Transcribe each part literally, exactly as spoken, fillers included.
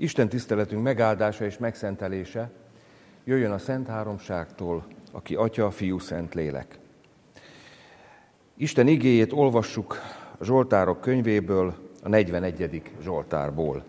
Isten tiszteletünk megáldása és megszentelése jöjjön a Szent Háromságtól, aki Atya, Fiú, Szent Lélek. Isten igéjét olvassuk a Zsoltárok könyvéből, a negyvenegyedik Zsoltárból.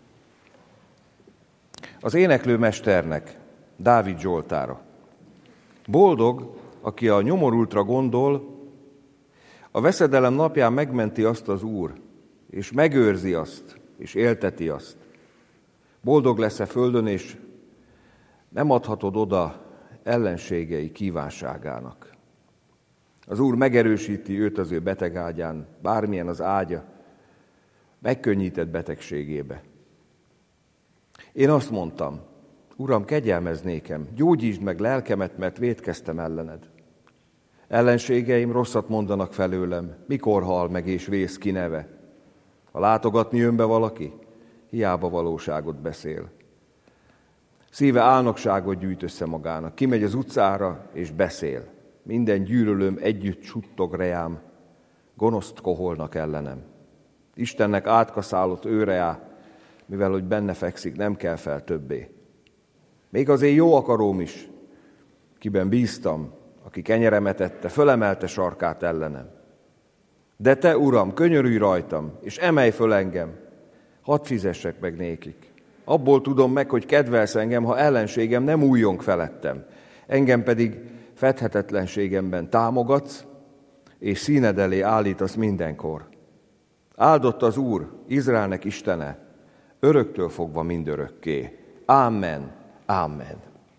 Az éneklőmesternek, Dávid Zsoltára. Boldog, aki a nyomorultra gondol, a veszedelem napján megmenti azt az Úr, és megőrzi azt, és élteti azt. Boldog lesz-e földön, és nem adhatod oda ellenségei kívánságának. Az Úr megerősíti őt az ő betegágyán, bármilyen az ágya, megkönnyített betegségébe. Én azt mondtam, Uram, kegyelmezz nékem, gyógyítsd meg lelkemet, mert vétkeztem ellened. Ellenségeim rosszat mondanak felőlem, mikor hal meg és vész ki neve. Ha látogatni jön be valaki, hiába valóságot beszél. Szíve álnokságot gyűjt össze magának, kimegy az utcára és beszél. Minden gyűlölőm együtt suttog reám, gonoszt koholnak ellenem. Istennek átkaszálott őreá, mivel hogy benne fekszik, nem kell fel többé. Még az én jó akaróm is, kiben bíztam, aki kenyeremet ette, fölemelte sarkát ellenem. De te, Uram, könyörülj rajtam, és emelj föl engem, hadd fizessek meg nékik. Abból tudom meg, hogy kedvelsz engem, ha ellenségem nem újjong felettem. Engem pedig fedhetetlenségemben támogatsz, és színed elé állítasz mindenkor. Áldott az Úr, Izraelnek Istene, öröktől fogva mindörökké. Ámen, ámen.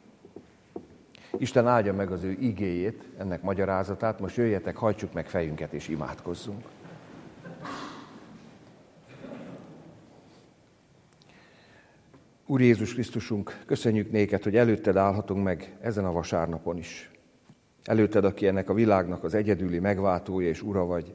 Isten áldja meg az ő igéjét, ennek magyarázatát. Most jöjjetek, hajtsuk meg fejünket és imádkozzunk. Úr Jézus Krisztusunk, köszönjük néked, hogy előtted állhatunk meg ezen a vasárnapon is. Előtted, aki ennek a világnak az egyedüli megváltója és ura vagy,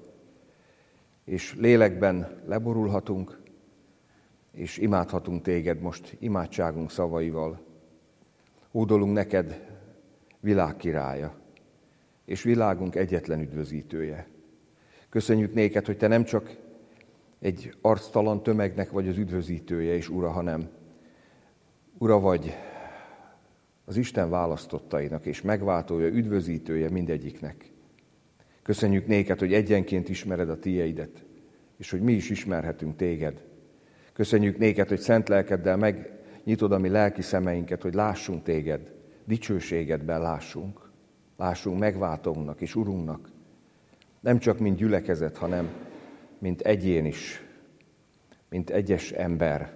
és lélekben leborulhatunk, és imádhatunk téged most imádságunk szavaival. Hódolunk neked, világ királya, és világunk egyetlen üdvözítője. Köszönjük néked, hogy te nem csak egy arctalan tömegnek vagy az üdvözítője és ura, hanem ura vagy az Isten választottainak és megváltója, üdvözítője mindegyiknek. Köszönjük néked, hogy egyenként ismered a tieidet, és hogy mi is ismerhetünk téged. Köszönjük néked, hogy szent lelkeddel megnyitod a mi lelki szemeinket, hogy lássunk téged, dicsőségedben lássunk. Lássunk megváltónknak és Urunknak. Nem csak mint gyülekezet, hanem mint egyén is, mint egyes ember,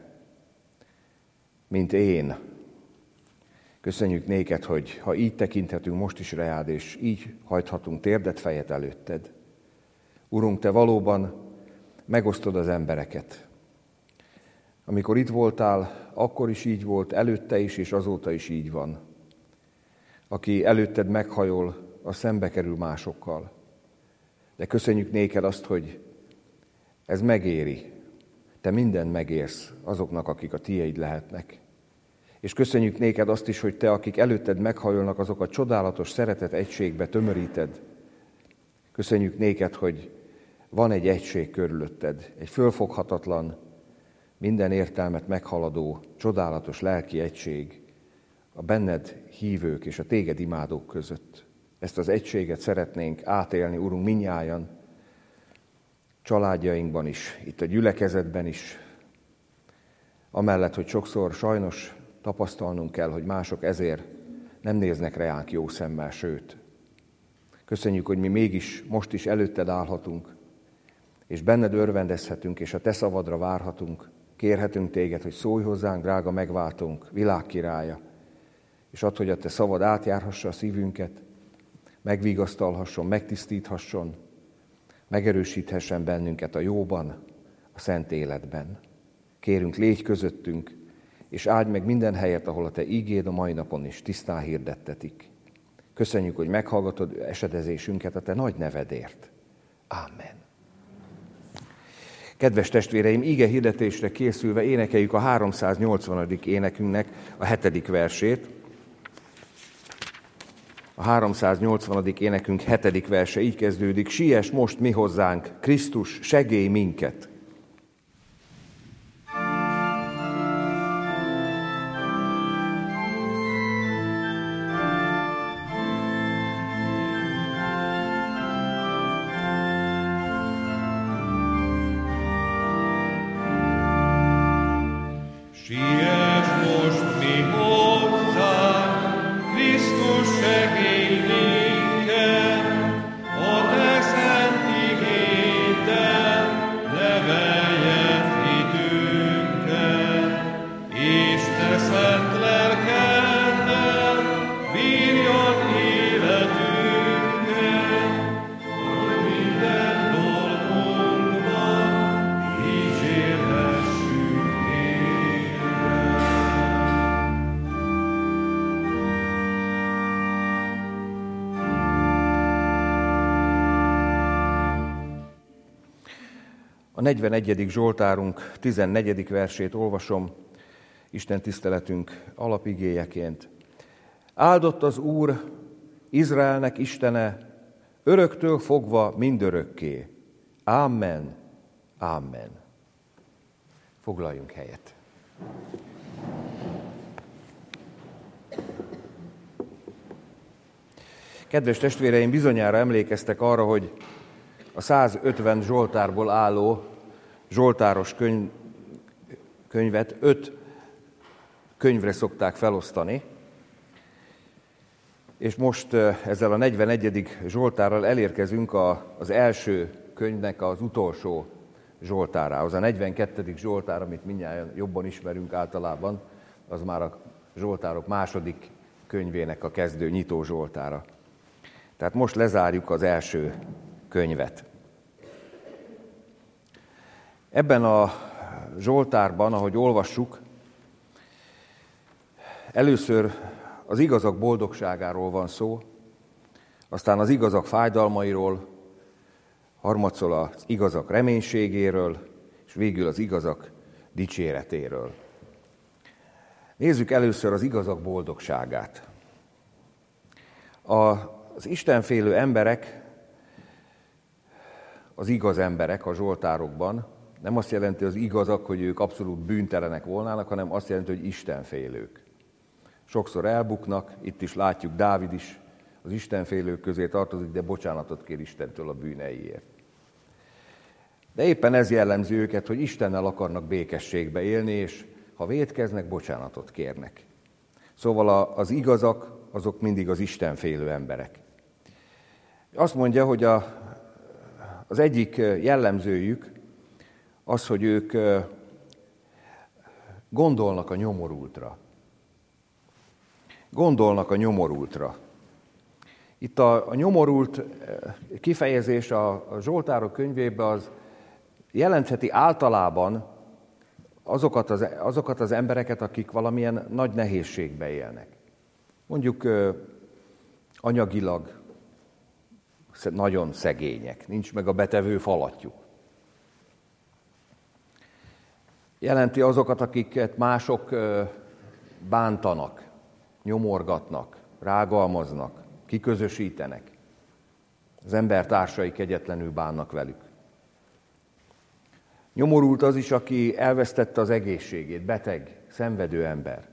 mint én. Köszönjük néked, hogy ha így tekinthetünk most is reád, és így hajthatunk térdet fejet előtted. Urunk, te valóban megosztod az embereket. Amikor itt voltál, akkor is így volt, előtte is, és azóta is így van. Aki előtted meghajol, az szembe kerül másokkal. De köszönjük néked azt, hogy ez megéri. Te mindent megérsz azoknak, akik a tieid lehetnek. És köszönjük néked azt is, hogy te, akik előtted meghajolnak, azokat csodálatos szeretet egységbe tömöríted. Köszönjük néked, hogy van egy egység körülötted, egy fölfoghatatlan, minden értelmet meghaladó, csodálatos lelki egység a benned hívők és a téged imádók között. Ezt az egységet szeretnénk átélni, Urunk, mindnyájan, családjainkban is, itt a gyülekezetben is, amellett, hogy sokszor sajnos tapasztalnunk kell, hogy mások ezért nem néznek reánk jó szemmel, sőt. Köszönjük, hogy mi mégis most is előtted állhatunk, és benned örvendezhetünk, és a te szavadra várhatunk, kérhetünk téged, hogy szólj hozzánk, drága megváltónk, világkirálya, és add, hogy a te szavad átjárhassa a szívünket, megvigasztalhasson, megtisztíthasson, megerősíthessen bennünket a jóban, a szent életben. Kérünk, légy közöttünk, és áld meg minden helyet, ahol a te ígéd a mai napon is tisztán hirdettetik. Köszönjük, hogy meghallgatod esedezésünket a te nagy nevedért. Ámen. Kedves testvéreim, ige hirdetésre készülve énekeljük a háromszáznyolcvanadik énekünknek a hetedik versét. A háromszáznyolcvanadik énekünk hetedik verse így kezdődik: Siess most mi hozzánk, Krisztus, segélj minket! A negyvenegyedik Zsoltárunk tizennegyedik versét olvasom Isten tiszteletünk alapigéjeként. Áldott az Úr, Izraelnek Istene, öröktől fogva mindörökké. Amen, amen. Foglaljunk helyet. Kedves testvéreim, bizonyára emlékeztek arra, hogy a százötven Zsoltárból álló Zsoltáros könyv, könyvet öt könyvre szokták felosztani, és most ezzel a negyvenegyedik Zsoltárral elérkezünk az első könyvnek az utolsó Zsoltárához. A negyvenkettedik Zsoltár, amit mindjárt jobban ismerünk általában, az már a Zsoltárok második könyvének a kezdő nyitó Zsoltára. Tehát most lezárjuk az első könyvet. Ebben a Zsoltárban, ahogy olvassuk, először az igazak boldogságáról van szó, aztán az igazak fájdalmairól, harmadszor az igazak reménységéről, és végül az igazak dicséretéről. Nézzük először az igazak boldogságát. Az istenfélő emberek, az igaz emberek a Zsoltárokban nem azt jelenti az igazak, hogy ők abszolút bűntelenek volnának, hanem azt jelenti, hogy istenfélők. Sokszor elbuknak, itt is látjuk, Dávid is az istenfélők közé tartozik, de bocsánatot kér Istentől a bűneiért. De éppen ez jellemzi őket, hogy Istennel akarnak békességbe élni, és ha vétkeznek, bocsánatot kérnek. Szóval az igazak, azok mindig az istenfélő emberek. Azt mondja, hogy a, az egyik jellemzőjük az, hogy ők gondolnak a nyomorultra. Gondolnak a nyomorultra. Itt a, a nyomorult kifejezés a, a Zsoltárok könyvében az jelentheti általában azokat az, azokat az embereket, akik valamilyen nagy nehézségbe élnek. Mondjuk anyagilag nagyon szegények, nincs meg a betevő falatjuk. Jelenti azokat, akiket mások bántanak, nyomorgatnak, rágalmaznak, kiközösítenek. Az embertársai kegyetlenül bánnak velük. Nyomorult az is, aki elvesztette az egészségét, beteg, szenvedő ember.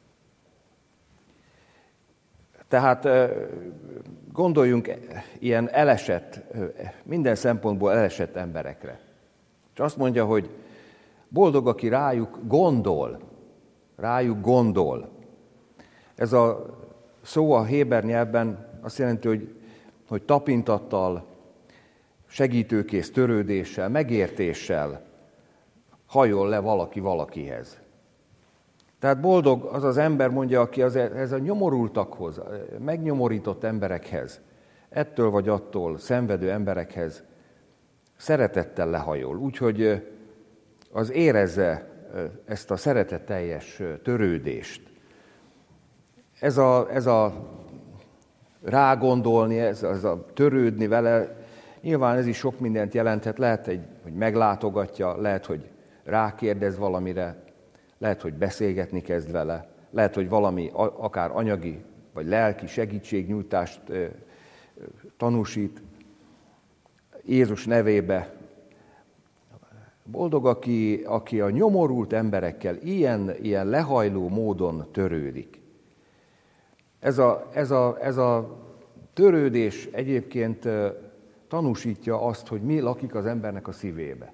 Tehát gondoljunk ilyen elesett, minden szempontból elesett emberekre. És azt mondja, hogy boldog, aki rájuk gondol, rájuk gondol. Ez a szó a héber nyelvben azt jelenti, hogy, hogy tapintattal, segítőkész törődéssel, megértéssel hajol le valaki valakihez. Tehát boldog az az ember, mondja, aki az, ez a nyomorultakhoz, megnyomorított emberekhez, ettől vagy attól szenvedő emberekhez szeretettel lehajol. Úgyhogy az érezze ezt a szeretetteljes törődést. Ez a, ez a rágondolni, ez, ez a törődni vele, nyilván ez is sok mindent jelenthet. Lehet, egy, hogy meglátogatja, lehet, hogy rákérdez valamire, lehet, hogy beszélgetni kezd vele, lehet, hogy valami akár anyagi vagy lelki segítségnyújtást tanúsít Jézus nevébe. Boldog, aki, aki a nyomorult emberekkel ilyen, ilyen lehajló módon törődik. Ez a, ez a, ez a törődés egyébként tanúsítja azt, hogy mi lakik az embernek a szívébe.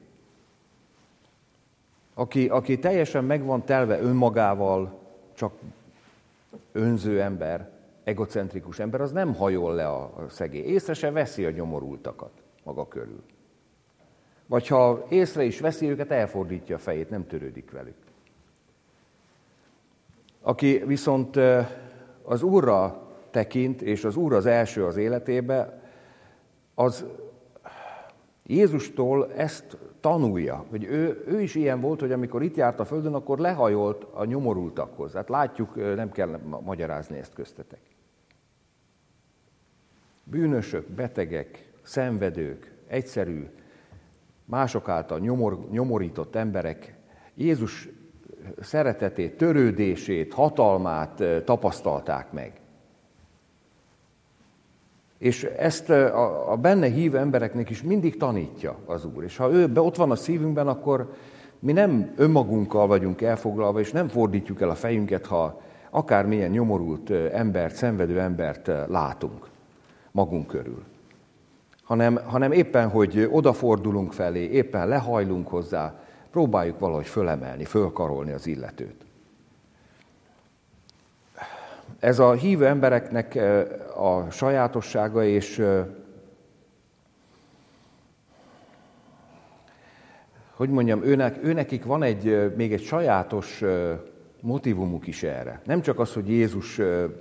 Aki, aki teljesen meg van telve önmagával, csak önző ember, egocentrikus ember, az nem hajol le a, a szegély. Észre se veszi a nyomorultakat maga körül. Vagy ha észre is veszi őket, elfordítja a fejét, nem törődik velük. Aki viszont az Úrra tekint, és az Úr az első az életébe, az Jézustól ezt tanulja, hogy ő, ő is ilyen volt, hogy amikor itt járt a földön, akkor lehajolt a nyomorultakhoz. Hát látjuk, nem kell magyarázni ezt köztetek. Bűnösök, betegek, szenvedők, egyszerű, mások által nyomor, nyomorított emberek Jézus szeretetét, törődését, hatalmát tapasztalták meg. És ezt a, a benne hívő embereknek is mindig tanítja az Úr. És ha ő ott van a szívünkben, akkor mi nem önmagunkkal vagyunk elfoglalva, és nem fordítjuk el a fejünket, ha akármilyen nyomorult embert, szenvedő embert látunk magunk körül. Hanem, hanem éppen, hogy odafordulunk felé, éppen lehajlunk hozzá, próbáljuk valahogy fölemelni, fölkarolni az illetőt. Ez a hívő embereknek a sajátossága, és hogy mondjam, őnek, őnekik van egy, még egy sajátos motivumuk is erre. Nem csak az, hogy Jézustól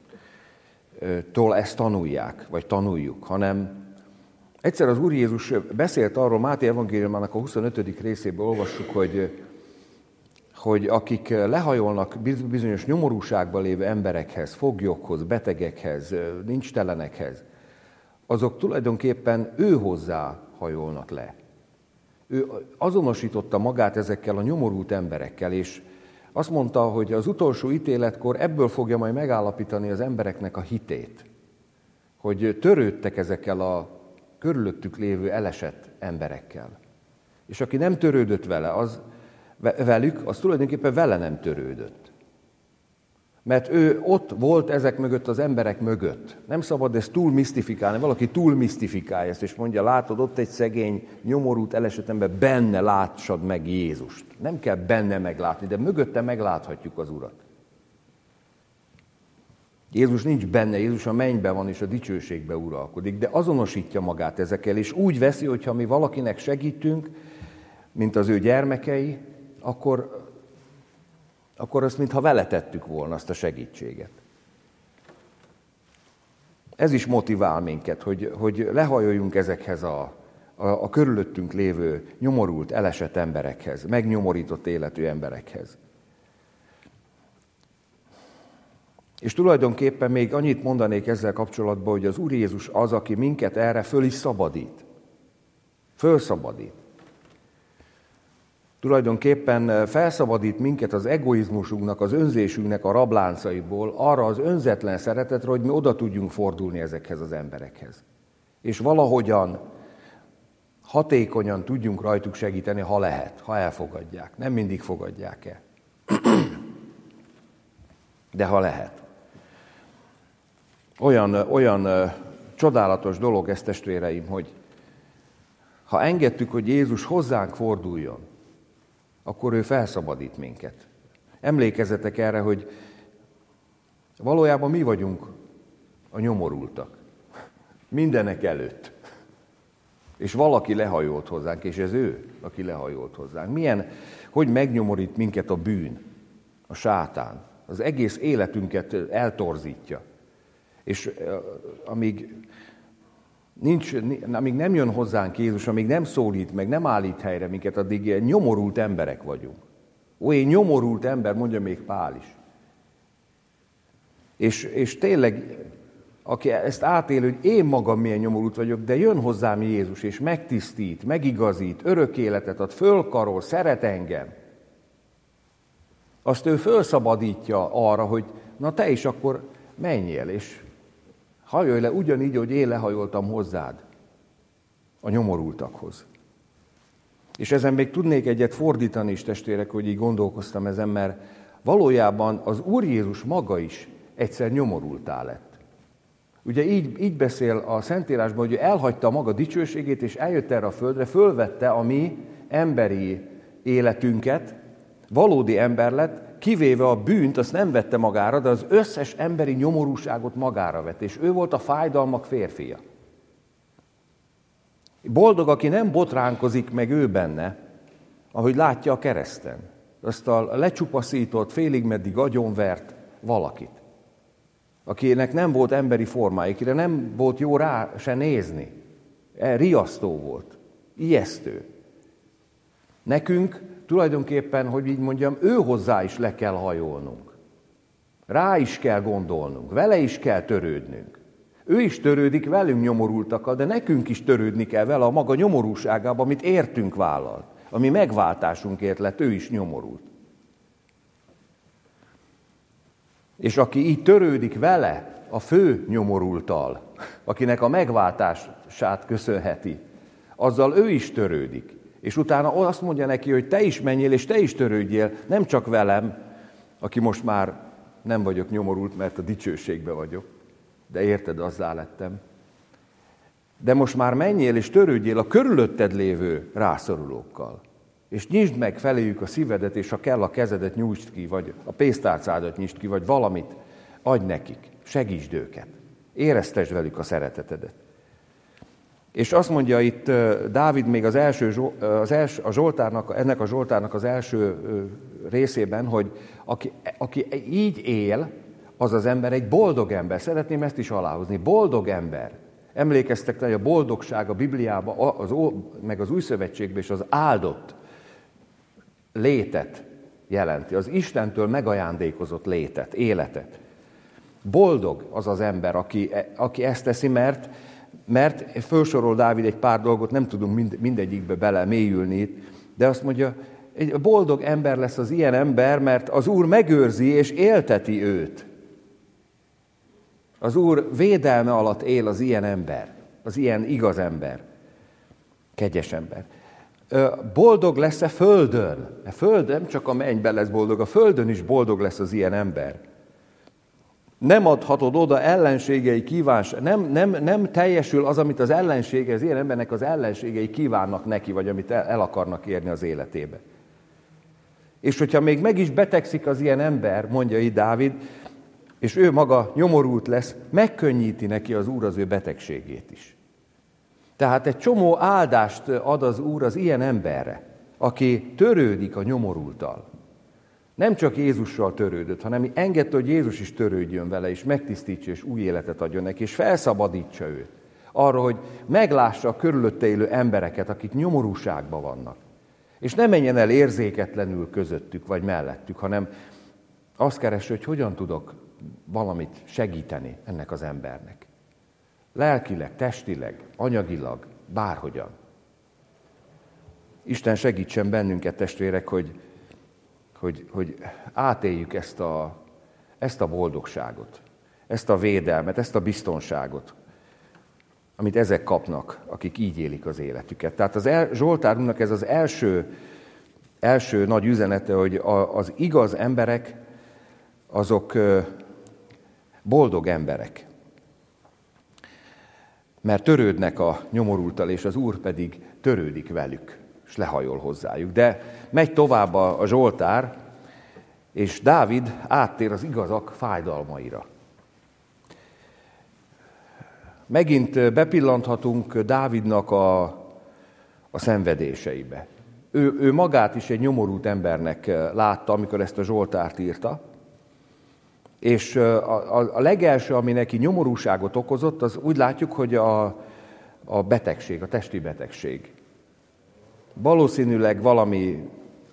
ezt tanulják, vagy tanuljuk, hanem egyszer az Úr Jézus beszélt arról, Máté evangéliumának a huszonötödik részében olvassuk, hogy, hogy akik lehajolnak bizonyos nyomorúságban lévő emberekhez, foglyokhoz, betegekhez, nincstelenekhez, azok tulajdonképpen ő hozzá hajolnak le. Ő azonosította magát ezekkel a nyomorult emberekkel, és azt mondta, hogy az utolsó ítéletkor ebből fogja majd megállapítani az embereknek a hitét, hogy törődtek ezekkel a körülöttük lévő elesett emberekkel. És aki nem törődött vele, az, velük, az tulajdonképpen vele nem törődött. Mert ő ott volt ezek mögött, az emberek mögött. Nem szabad ezt túl misztifikálni, valaki túl misztifikálja ezt, és mondja, látod, ott egy szegény, nyomorult, elesett ember, benne látsad meg Jézust. Nem kell benne meglátni, de mögötte megláthatjuk az Urat. Jézus nincs benne, Jézus a mennyben van, és a dicsőségbe uralkodik, de azonosítja magát ezekkel, és úgy veszi, hogyha mi valakinek segítünk, mint az ő gyermekei, akkor, akkor azt mintha vele tettük volna azt a segítséget. Ez is motivál minket, hogy, hogy lehajoljunk ezekhez a, a, a körülöttünk lévő nyomorult, elesett emberekhez, megnyomorított életű emberekhez. És tulajdonképpen még annyit mondanék ezzel kapcsolatban, hogy az Úr Jézus az, aki minket erre föl is szabadít. Fölszabadít. Tulajdonképpen felszabadít minket az egoizmusunknak, az önzésünknek a rabláncaiból, arra az önzetlen szeretetre, hogy mi oda tudjunk fordulni ezekhez az emberekhez. És valahogyan hatékonyan tudjunk rajtuk segíteni, ha lehet, ha elfogadják. Nem mindig fogadják el. De ha lehet. Olyan, olyan ö, csodálatos dolog ez, testvéreim, hogy ha engedtük, hogy Jézus hozzánk forduljon, akkor ő felszabadít minket. Emlékezzetek erre, hogy valójában mi vagyunk a nyomorultak. Mindenek előtt. És valaki lehajolt hozzánk, és ez ő, aki lehajolt hozzánk. Milyen, hogy megnyomorít minket a bűn, a sátán. Az egész életünket eltorzítja. És amíg, nincs, amíg nem jön hozzánk Jézus, amíg nem szólít meg, nem állít helyre minket, addig nyomorult emberek vagyunk. Olyan nyomorult ember, mondja még Pál is. És, és tényleg, aki ezt átéli, hogy én magam milyen nyomorult vagyok, de jön hozzám Jézus, és megtisztít, megigazít, örök életet ad, fölkarol, szeret engem. Azt ő fölszabadítja arra, hogy na te is akkor menjél, és hajolj le ugyanígy, hogy én lehajoltam hozzád, a nyomorultakhoz. És ezen még tudnék egyet fordítani is, testvérek, hogy így gondolkoztam ezen, mert valójában az Úr Jézus maga is egyszer nyomorultá lett. Ugye így, így beszél a Szentírásban, hogy ő elhagyta maga dicsőségét, és eljött erre a földre, fölvette a mi emberi életünket, valódi ember lett, kivéve a bűnt, azt nem vette magára, de az összes emberi nyomorúságot magára vett, és ő volt a fájdalmak férfia. Boldog, aki nem botránkozik meg ő benne, ahogy látja a kereszten. Azt a lecsupaszított, félig meddig agyonvert valakit, akinek nem volt emberi formája, akire nem volt jó rá se nézni. Riasztó volt, ijesztő. Nekünk tulajdonképpen, hogy így mondjam, ő hozzá is le kell hajolnunk. Rá is kell gondolnunk, vele is kell törődnünk. Ő is törődik velünk nyomorultakkal, de nekünk is törődni kell vele a maga nyomorúságában, amit értünk vállalt. Ami megváltásunkért lett, ő is nyomorult. És aki így törődik vele, a fő nyomorulttal, akinek a megváltását köszönheti, azzal ő is törődik. És utána azt mondja neki, hogy te is menjél, és te is törődjél, nem csak velem, aki most már nem vagyok nyomorult, mert a dicsőségbe vagyok, de érted, azzá lettem. De most már menjél, és törődjél a körülötted lévő rászorulókkal. És nyisd meg feléjük a szívedet, és ha kell, a kezedet nyújtsd ki, vagy a pénztárcádat nyisd ki, vagy valamit adj nekik. Segítsd őket. Éreztesd velük a szeretetedet. És azt mondja itt Dávid még az első, az első a Zsoltárnak, ennek a Zsoltárnak az első részében, hogy aki, aki így él, az az ember egy boldog ember. Szeretném ezt is aláhozni. Boldog ember. Emlékeztek, hogy a boldogság a Bibliában, az, meg az Új Szövetségben is az áldott létet jelenti. Az Istentől megajándékozott létet, életet. Boldog az az ember, aki, aki ezt teszi, mert, mert felsorol Dávid egy pár dolgot, nem tudunk mind, mindegyikbe bele mélyülni, de azt mondja, egy boldog ember lesz az ilyen ember, mert az Úr megőrzi és élteti őt. Az Úr védelme alatt él az ilyen ember, az ilyen igaz ember, kegyes ember. Boldog lesz a földön. A földön nem csak a mennyben lesz boldog, a földön is boldog lesz az ilyen ember. Nem adhatod oda ellenségei kívánság, nem, nem, nem teljesül az, amit az ellensége, az ilyen embernek az ellenségei kívánnak neki, vagy amit el, el akarnak érni az életébe. És hogyha még meg is betegszik az ilyen ember, mondja itt Dávid, és ő maga nyomorult lesz, megkönnyíti neki az Úr az ő betegségét is. Tehát egy csomó áldást ad az Úr az ilyen emberre, aki törődik a nyomorulttal. Nem csak Jézussal törődött, hanem engedte, hogy Jézus is törődjön vele, és megtisztítsa, és új életet adjon neki, és felszabadítsa őt. Arra, hogy meglássa a körülötte élő embereket, akik nyomorúságban vannak. És ne menjen el érzéketlenül közöttük, vagy mellettük, hanem azt keresse, hogy hogyan tudok valamit segíteni ennek az embernek. Lelkileg, testileg, anyagilag, bárhogyan. Isten segítsen bennünket, testvérek, hogy, hogy, hogy átéljük ezt a, ezt a boldogságot, ezt a védelmet, ezt a biztonságot, amit ezek kapnak, akik így élik az életüket. Tehát az el, Zsoltárunknak ez az első, első nagy üzenete, hogy a, az igaz emberek, azok boldog emberek. Mert törődnek a nyomorulttal, és az Úr pedig törődik velük, és lehajol hozzájuk. De megy tovább a, a Zsoltár, és Dávid áttér az igazak fájdalmaira. Megint bepillanthatunk Dávidnak a, a szenvedéseibe. Ő, ő magát is egy nyomorult embernek látta, amikor ezt a Zsoltárt írta, és a, a, a legelső, ami neki nyomorúságot okozott, az úgy látjuk, hogy a, a betegség, a testi betegség. Valószínűleg valami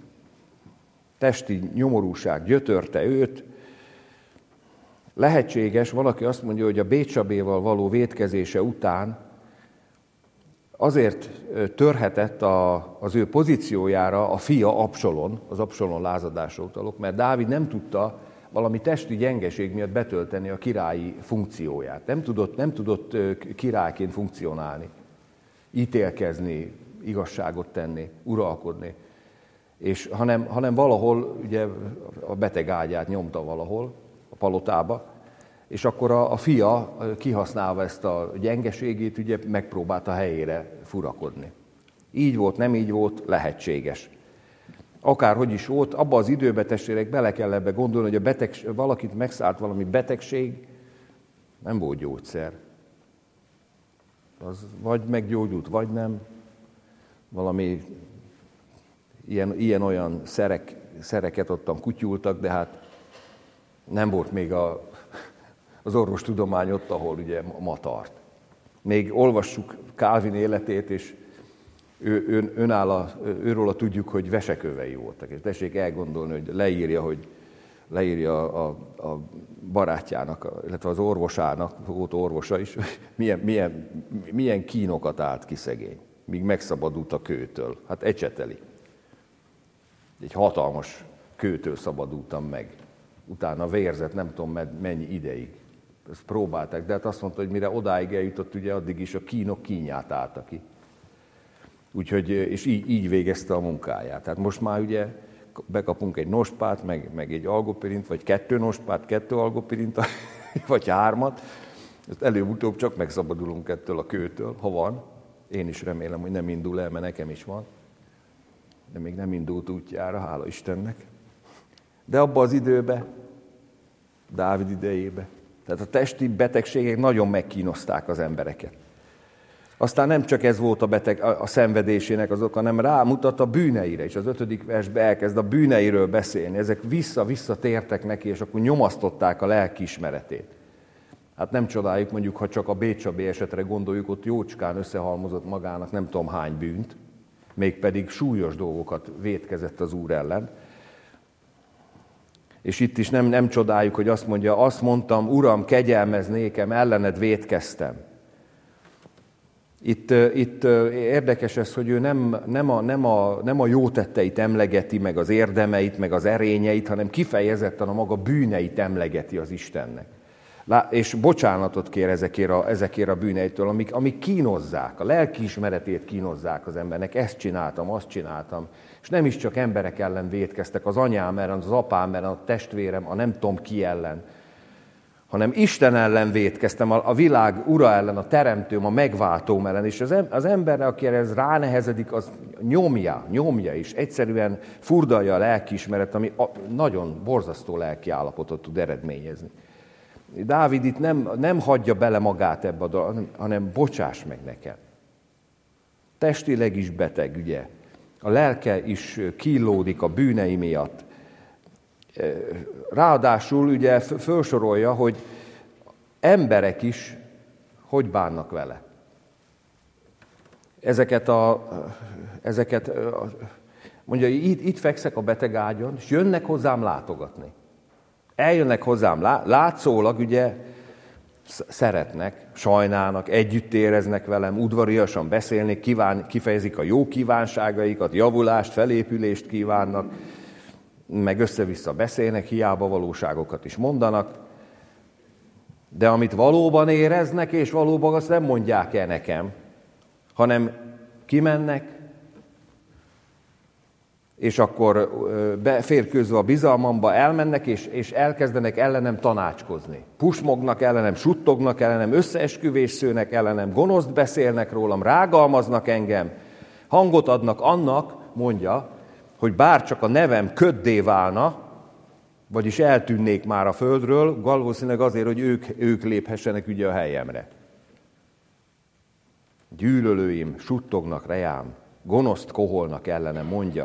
testi nyomorúság gyötörte őt. Lehetséges, valaki azt mondja, hogy a Bécsabéval való vétkezése után azért törhetett a, az ő pozíciójára a fia Absalon, az Absalon lázadásra utalok, mert Dávid nem tudta valami testi gyengeség miatt betölteni a királyi funkcióját. Nem tudott, nem tudott királyként funkcionálni, ítélkezni, igazságot tenni, uralkodni. És hanem, hanem valahol ugye a beteg ágyát nyomta valahol, a palotába, és akkor a, a fia kihasználva ezt a gyengeségét, ugye megpróbálta helyére furakodni. Így volt, nem így volt, lehetséges. Akárhogy is volt, abban az időben, testvérek, bele kell ebbe gondolni, hogy a beteg, valakit megszállt valami betegség, nem volt gyógyszer. Az vagy meggyógyult, vagy nem. Valami ilyen, ilyen-olyan szerek, szereket ottan kutyultak, de hát nem volt még a, az orvostudomány ott, ahol ugye ma tart. Még olvassuk Calvin életét, és ő, ő, önála, őróla tudjuk, hogy vesekövei voltak. És tessék elgondolni, hogy leírja, hogy leírja a, a, a barátjának, illetve az orvosának, volt orvosa is, milyen, milyen, milyen kínokat állt ki szegény, míg megszabadult a kőtől. Hát ecseteli. Egy hatalmas kőtől szabadultam meg. Utána vérzett, nem tudom mennyi ideig. Ezt próbálták, de hát azt mondta, hogy mire odáig eljutott, ugye addig is a kínok kínját állta ki. Úgyhogy, és így, így végezte a munkáját. Tehát most már ugye bekapunk egy nospát, meg, meg egy algopirint, vagy kettő nospát, kettő algopirint, vagy hármat. Ezt előbb-utóbb csak megszabadulunk ettől a kőtől, ha van. Én is remélem, hogy nem indul el, mert nekem is van. De még nem indult útjára, hála Istennek. De abban az időben, Dávid idejében, tehát a testi betegségek nagyon megkínozták az embereket. Aztán nem csak ez volt a beteg a szenvedésének az oka, hanem rámutat a bűneire is. Az ötödik versben elkezd a bűneiről beszélni. Ezek vissza-vissza tértek neki, és akkor nyomasztották a lelkiismeretét. Hát nem csodáljuk, mondjuk, ha csak a Bécsabé esetre gondoljuk, ott jócskán összehalmozott magának nem tudom hány bűnt, mégpedig súlyos dolgokat vétkezett az Úr ellen. És itt is nem, nem csodáljuk, hogy azt mondja, azt mondtam, Uram, kegyelmezz nékem, ellened vétkeztem. Itt, itt érdekes ez, hogy ő nem, nem, a, nem, a, nem a jó tetteit emlegeti, meg az érdemeit, meg az erényeit, hanem kifejezetten a maga bűneit emlegeti az Istennek. És bocsánatot kér ezekért a, ezekért a bűneitől, amik, amik kínozzák, a lelkiismeretét kínozzák az embernek. Ezt csináltam, azt csináltam. És nem is csak emberek ellen vétkeztek, az anyám ellen, az apám ellen, a testvérem, a nem tudom ki ellen, hanem Isten ellen vétkeztem, a világ ura ellen, a teremtőm, a megváltóm ellen, és az emberre, aki ez ránehezedik, az nyomja, nyomja is, egyszerűen furdalja a lelkiismeret, ami nagyon borzasztó lelki állapotot tud eredményezni. Dávid itt nem, nem hagyja bele magát ebbe a dologba, hanem bocsáss meg nekem. Testileg is beteg, ugye. A lelke is kínlódik a bűnei miatt. Ráadásul ugye felsorolja, hogy emberek is hogy bánnak vele. Ezeket a, ezeket, mondja, itt, itt fekszek a beteg ágyon, és jönnek hozzám látogatni. Eljönnek hozzám látszólag, ugye szeretnek, sajnálnak, együtt éreznek velem, udvariasan beszélnek, kíván, kifejezik a jó kívánságaikat, javulást, felépülést kívánnak, meg össze-vissza beszélnek, hiába valóságokat is mondanak, de amit valóban éreznek, és valóban azt nem mondják el nekem, hanem kimennek, és akkor beférkőzve a bizalmamba elmennek, és, és elkezdenek ellenem tanácskozni. Pusmognak ellenem, suttognak ellenem, összeesküvés szőnek ellenem, gonoszt beszélnek rólam, rágalmaznak engem, hangot adnak annak, mondja, hogy bárcsak a nevem köddé válna, vagyis eltűnnék már a földről, valószínűleg azért, hogy ők, ők léphessenek ugye a helyemre. Gyűlölőim suttognak rejám, gonoszt koholnak ellenem, mondja.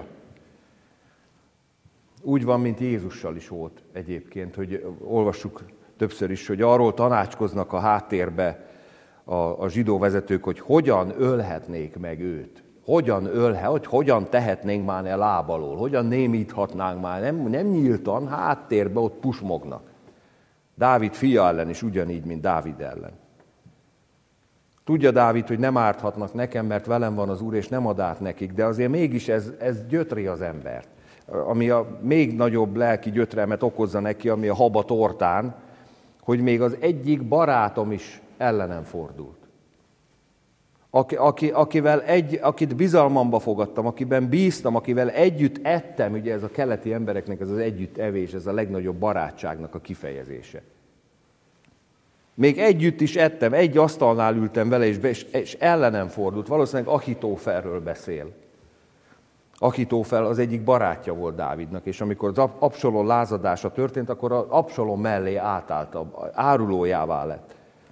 Úgy van, mint Jézussal is volt egyébként, hogy olvassuk többször is, hogy arról tanácskoznak a háttérbe a, a zsidó vezetők, hogy hogyan ölhetnék meg őt. Hogyan ölhe, hogy hogyan tehetnénk már el lábalól, hogyan némíthatnánk már, nem, nem nyíltan, háttérbe ott pusmognak. Dávid fia ellen is ugyanígy, mint Dávid ellen. Tudja Dávid, hogy nem árthatnak nekem, mert velem van az Úr, és nem ad át nekik, de azért mégis ez, ez gyötri az embert. Ami a még nagyobb lelki gyötrelmet okozza neki, ami a haba tortán, hogy még az egyik barátom is ellenem fordult. Aki, aki, akivel egy, akit bizalmamba fogadtam, akiben bíztam, akivel együtt ettem, ugye ez a keleti embereknek ez az együtt evés, ez a legnagyobb barátságnak a kifejezése. Még együtt is ettem, egy asztalnál ültem vele, és, és ellenem fordult. Valószínűleg Ahitófelről beszél. Ahitófel az egyik barátja volt Dávidnak, és amikor az Absalom lázadása történt, akkor az Absalom mellé átállt, árulójává lett.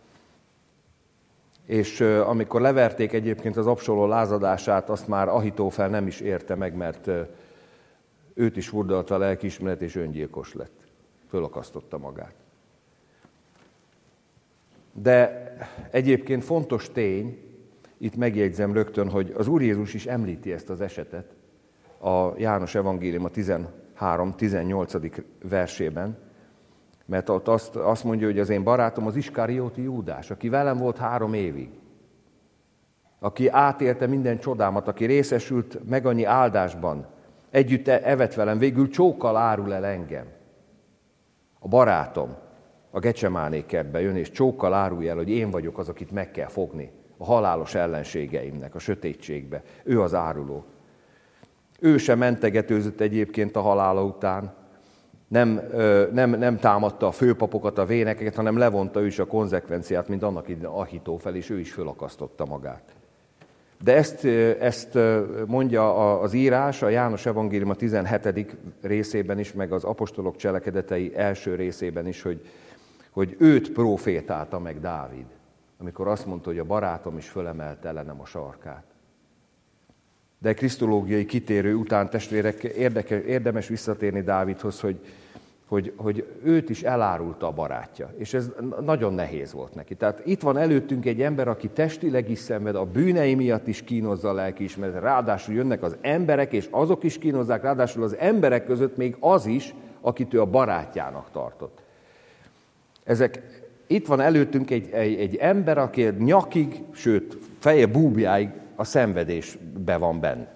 És amikor leverték egyébként az Absalom lázadását, azt már Ahitófel nem is érte meg, mert őt is furdalta a lelkiismeret, és öngyilkos lett. Fölakasztotta magát. De egyébként fontos tény, itt megjegyzem rögtön, hogy az Úr Jézus is említi ezt az esetet, a János evangélium a három tizennyolcadik versében, mert ott azt, azt mondja, hogy az én barátom az Iskarióti Júdás, aki velem volt három évig, aki átélte minden csodámat, aki részesült meg annyi áldásban, együtt evett velem, végül csókkal árul el engem. A barátom a Gecsemáné kertbe jön, és csókkal árulja el, hogy én vagyok az, akit meg kell fogni a halálos ellenségeimnek, a sötétségbe. Ő az áruló. Ő sem mentegetőzött egyébként a halála után, nem, nem, nem támadta a főpapokat, a vénekeket, hanem levonta ő is a konzekvenciát, mint annak idején Ahitófel, és ő is fölakasztotta magát. De ezt, ezt mondja az írás, a János evangélium a tizenhetedik részében is, meg az apostolok cselekedetei első részében is, hogy, hogy őt profétálta meg Dávid, amikor azt mondta, hogy a barátom is fölemelte ellenem a sarkát. De krisztológiai kitérő után, testvérek, érdekes, érdemes visszatérni Dávidhoz, hogy, hogy, hogy őt is elárulta a barátja. És ez nagyon nehéz volt neki. Tehát itt van előttünk egy ember, aki testileg is szenved, a bűnei miatt is kínozza a lelkiismeret, ráadásul jönnek az emberek, és azok is kínozzák, ráadásul az emberek között még az is, akit ő a barátjának tartott. Ezek, itt van előttünk egy, egy, egy ember, aki nyakig, sőt, feje búbjáig a szenvedésbe van benne.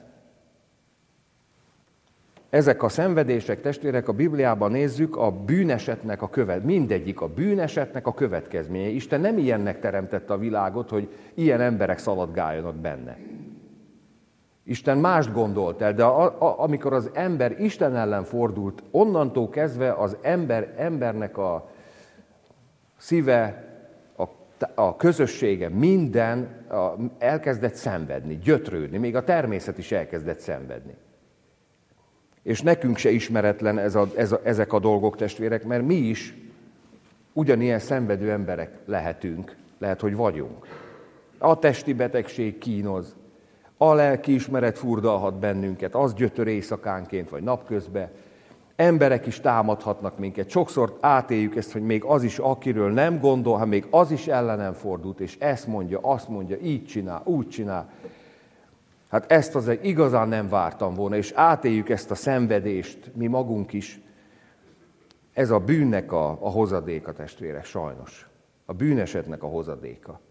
Ezek a szenvedések, testvérek, a Bibliában nézzük, a bűnesetnek a követ, mindegyik a bűnesetnek a következménye. Isten nem ilyennek teremtette a világot, hogy ilyen emberek szaladgáljanak benne. Isten mást gondolt el, de a, a, amikor az ember Isten ellen fordult, onnantól kezdve az ember, embernek a szíve, a, a közössége, minden a, elkezdett szenvedni, gyötrődni, még a természet is elkezdett szenvedni. És nekünk se ismeretlen ez a, ez a, ezek a dolgok, testvérek, mert mi is ugyanilyen szenvedő emberek lehetünk, lehet, hogy vagyunk. A testi betegség kínoz, a lelkiismeret furdalhat bennünket, az gyötör éjszakánként vagy napközben. Emberek is támadhatnak minket. Sokszor átéljük ezt, hogy még az is, akiről nem gondol, ha még az is ellenem fordult, és ezt mondja, azt mondja, így csinál, úgy csinál. Hát ezt azért igazán nem vártam volna, és átéljük ezt a szenvedést, mi magunk is. Ez a bűnnek a, a hozadéka, testvérek, sajnos. A bűnesetnek a hozadéka.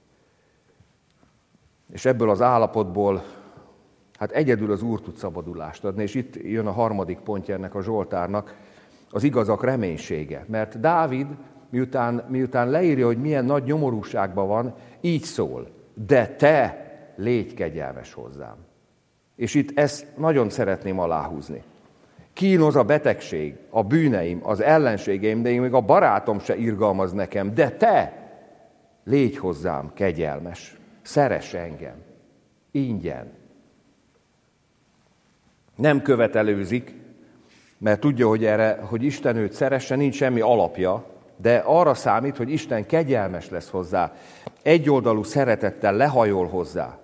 És ebből az állapotból, hát egyedül az Úr tud szabadulást adni, és itt jön a harmadik pontja ennek a Zsoltárnak, az igazak reménysége. Mert Dávid, miután, miután leírja, hogy milyen nagy nyomorúságban van, így szól, de te légy kegyelmes hozzám. És itt ezt nagyon szeretném aláhúzni. Kínoz a betegség, a bűneim, az ellenségeim, de én még a barátom se irgalmaz nekem, de te légy hozzám kegyelmes, szeress engem, ingyen. Nem követelőzik, mert tudja, hogy, erre, hogy Isten őt szeresse, nincs semmi alapja, de arra számít, hogy Isten kegyelmes lesz hozzá, egyoldalú szeretettel lehajol hozzá.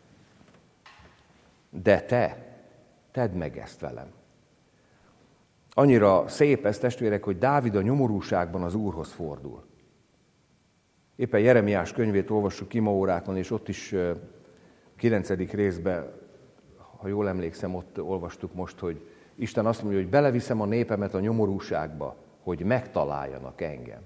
De te, tedd meg ezt velem. Annyira szép ez, testvérek, hogy Dávid a nyomorúságban az Úrhoz fordul. Éppen Jeremiás könyvét olvassuk imaórákon, és ott is kilencedik részben, ha jól emlékszem, ott olvastuk most, hogy Isten azt mondja, hogy beleviszem a népemet a nyomorúságba, hogy megtaláljanak engem.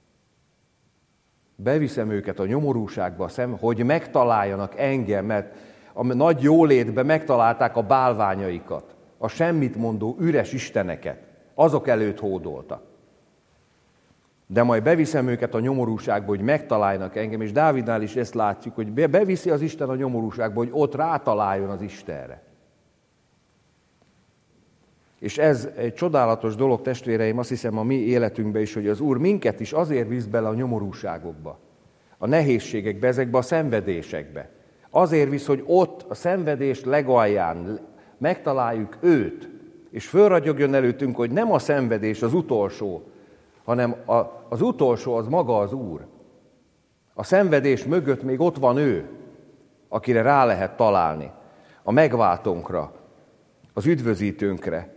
Beviszem őket a nyomorúságba, hogy megtaláljanak engem, mert a nagy jólétben megtalálták a bálványaikat, a semmit mondó üres isteneket, azok előtt hódoltak. De majd beviszem őket a nyomorúságba, hogy megtaláljanak engem, és Dávidnál is ezt látjuk, hogy beviszi az Isten a nyomorúságba, hogy ott rátaláljon az Istenre. És ez egy csodálatos dolog, testvéreim, azt hiszem a mi életünkben is, hogy az Úr minket is azért visz bele a nyomorúságokba, a nehézségekbe, ezekbe a szenvedésekbe. Azért visz, hogy ott a szenvedés legalján megtaláljuk őt, és fölragyogjon előttünk, hogy nem a szenvedés az utolsó, hanem a, az utolsó az maga az Úr. A szenvedés mögött még ott van ő, akire rá lehet találni, a megváltónkra, az üdvözítőnkre.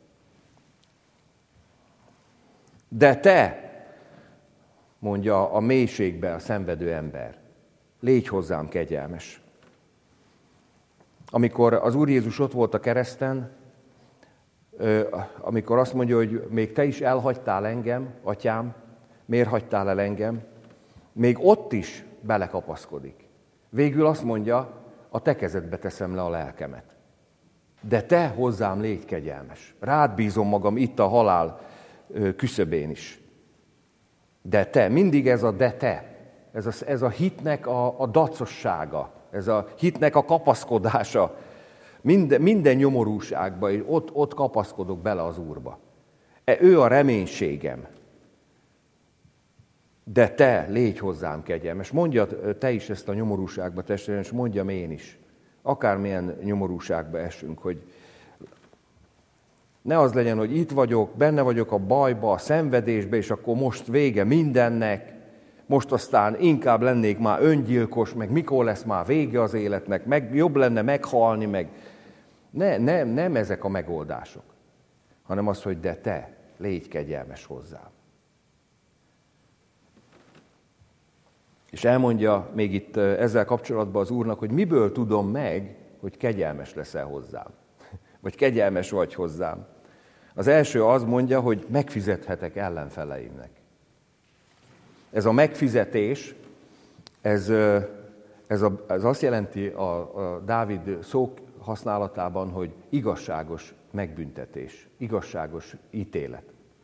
De te, mondja a mélységbe a szenvedő ember, légy hozzám kegyelmes. Amikor az Úr Jézus ott volt a kereszten, amikor azt mondja, hogy még te is elhagytál engem, atyám, miért hagytál el engem? Még ott is belekapaszkodik. Végül azt mondja, a te kezedbe teszem le a lelkemet. De te hozzám légy kegyelmes. Rád bízom magam itt a halál küszöbén is. De te, mindig ez a de te, ez a, ez a hitnek a, a dacossága, ez a hitnek a kapaszkodása, minden, minden nyomorúságba, és ott, ott kapaszkodok bele az Úrba. E, ő a reménységem. De te légy hozzám kegyelmes. Mondja te is ezt a nyomorúságba, testvérem, és mondjam én is. Akármilyen nyomorúságba esünk, hogy ne az legyen, hogy itt vagyok, benne vagyok a bajba, a szenvedésbe, és akkor most vége mindennek, most aztán inkább lennék már öngyilkos, meg mikor lesz már vége az életnek, meg jobb lenne meghalni, meg ne, nem, nem ezek a megoldások, hanem az, hogy de te légy kegyelmes hozzám. És elmondja még itt ezzel kapcsolatban az Úrnak, hogy miből tudom meg, hogy kegyelmes leszel hozzám. Vagy kegyelmes vagy hozzám. Az első az mondja, hogy megfizethetek ellenfeleimnek. Ez a megfizetés, ez, ez, a, ez azt jelenti a, a Dávid szó használatában, hogy igazságos megbüntetés, igazságos ítélet.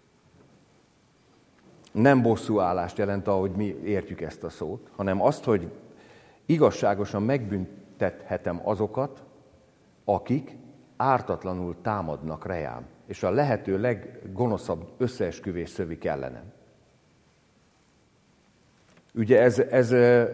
Nem bosszúállást jelent, ahogy mi értjük ezt a szót, hanem azt, hogy igazságosan megbüntethetem azokat, akik ártatlanul támadnak rejám, és a lehető leggonoszabb összeesküvés szövik ellenem. Ugye ez, ez